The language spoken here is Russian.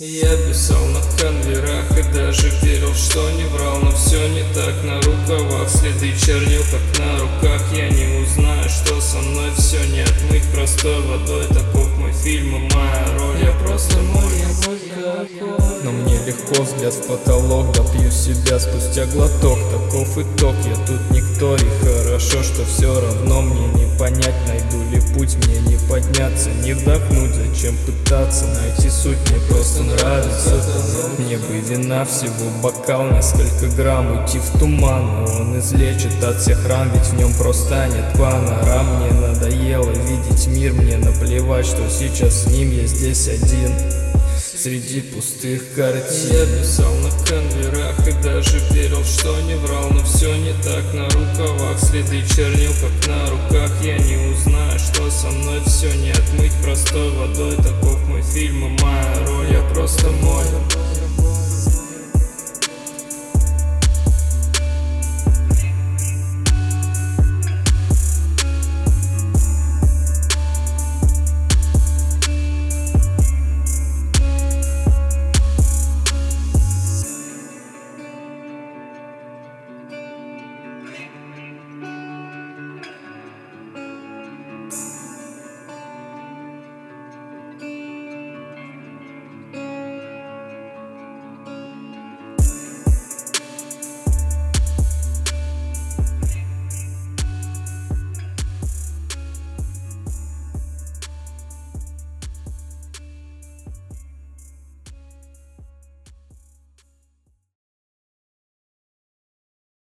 Я писал на конверах и даже верил, что не врал. Но все не так, на рукавах следы чернил, как на руках. Я не узнаю, что со мной все не отмыть простой водой. Таков мой фильм и моя роль. Я просто мой какой. Но мне легко, взгляд в потолок, допью себя спустя глоток. Таков итог, я тут никто, и хорошо, что все равно мне не понять. Найду ли путь, мне не подняться, не вдохнуть. Зачем пытаться найти суть, мне просто нравится. Мне бы вина всего бокал, несколько грамм, уйти в туман. Но он излечит от всех ран, ведь в нем просто нет панорам. Мне надоело видеть мир, мне наплевать, что сейчас с ним, я здесь один среди пустых картин. Я писал на конверах и даже верил, что не врал. Но все не так, на рукавах следы чернил, как на руках. Я не узнаю, что со мной все не отмыть простой водой. Таков мой фильм и моя роль. Я просто мой.